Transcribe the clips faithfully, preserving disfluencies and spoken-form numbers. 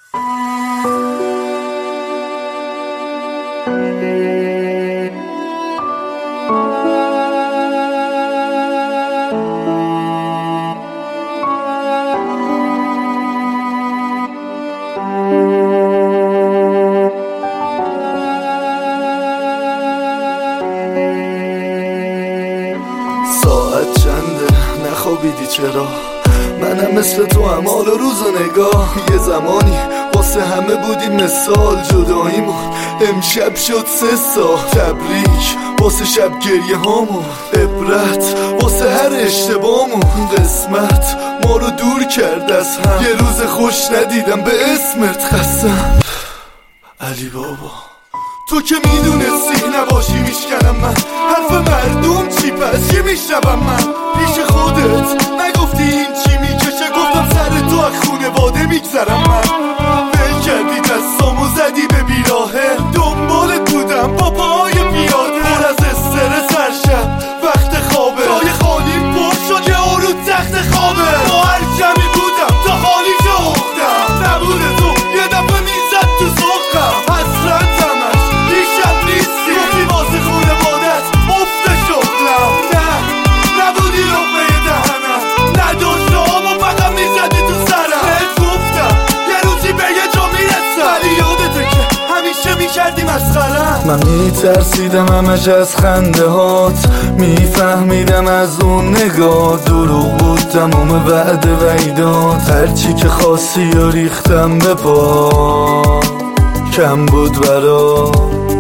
ساعت چنده نخوابیدی چرا؟ منم مثل تو هم حال و روز و نگاه. یه زمانی واسه همه بودیم مثال، جداییمون امشب شد سه سال. تبریک واسه شب گریه هامون، عبرت واسه هر اشتباهمون. قسمت ما رو دور کرد از هم، یه روز خوش ندیدم به اسمت. قسم علی بابا تو که میدونستی نباشی میشکنم من. حرف مردم چی پس چی میشنوم من؟ پیش خودت نگفتی این چی میکشه؟ گفتم سر تو از خونواده میگذرم من. ول کردی دستامو زدی به بیراهه، دنبالت بودم با پای پیاده. پر از استرس هر شب وقت خوابه، جای خالیم پر شد یه رو تخت خوابه. با هر جمعی بودم تا حالی جاختم، نبوده تو یه دفعه میزد تو سوقم. حسرت همش بیشب نیستی، گفتی واسه خونه بادت افت شغلم. نه نبودی لقمه دهنم، نداشتم و فقط میزدی تو سرم. بهت گفتم یه روزی به یه جا میرسم، ولی یادته که همیشه میکردی مسخرم. من میترسیدم همش از خنده هات، میفهمیدم از اون نگاه دروغ بود تمام وعده و ایدات. هرچی که خواستی و ریختم به پا، کم بود برا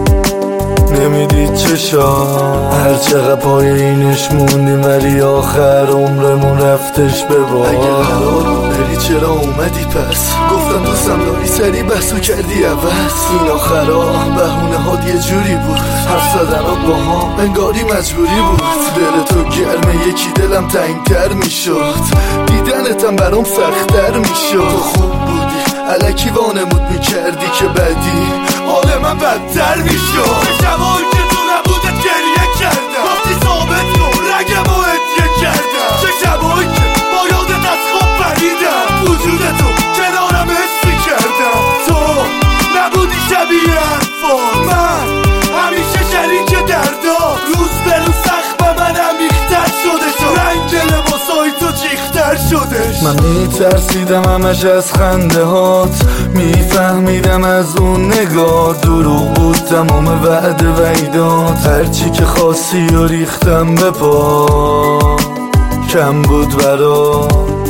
نمیدید چشا. هر چقدر پای اینش موندیم ولی آخر عمرمون رفتش به باد. اگه قرار بود بری چرا اومدی پس؟ گفتم دوستم داری سری بحثو کردی عوض. این آخرا بهونه هات یه جوری بود، حرف زدنات با هم انگاری مجبوری بود. دل تو گرمه یکی دلم تنگتر میشد، دیدنتم برام سختتر میشد. تو خوب بودی الکی وانمود میکردی که بدی حال من بدتر میشد. چه شبایی که تو نبودت گریه کردم، وقتی ثابت کن رگم و هدیه کردم. چه شبایی که با یادت از خواب پریدم، وجود تو کنارم حس میکردم. تو نبودی شبیه حرفان، من همیشه شریک دردا. روز به روز سخت به من عمیق‌تر شده شد، رنگ لباسای تو چیختر شدش. من میترسیدم همش از خنده هات، میفهمیدم از اون نگاه دروغ بود تمام وعده و ایدات. هرچی که خواستی و ریختم به پا، کم بود برا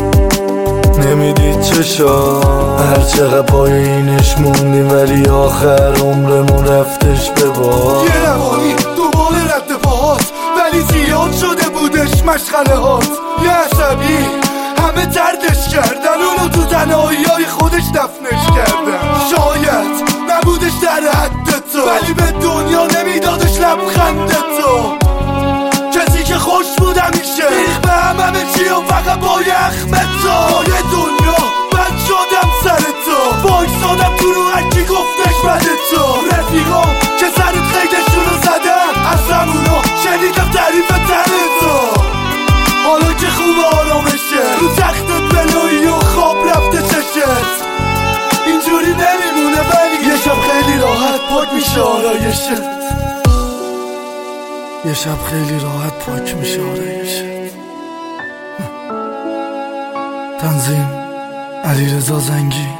نمیدید چشا. هر چقدر پای اینش موندیم ولی آخر عمرمون رفتش به باد. یه روانی دوباره رد پاهات، ولی زیاد شده بودش مشغله هات. یه عصبی همه تردش کردن، اونو تو تنهایی های خودش دفنش کردن. شاید نبودش در حد تو، ولی به دنیا نمیدادش لبخند تو. کسی که خوش بود همیشه ریخ به هم همه چی و فقط با یخم تو. یه دنیا بد شدم سر تو، بایستادم تو رو هرکی گفتش بده تو. رفیقام که سرت خیدشون رو زدم، از همونا شنیدم تعریف تن تو. حالا که خوب آرامشه رو تختت بلویی و خواب رفته چشت، اینجوری نمیمونه ولی یه شب خیلی راحت پاک میشه آرایشت. یه شب خیلی راحت پاک میشه آرایشت. تنظیم علیرضا زنگی.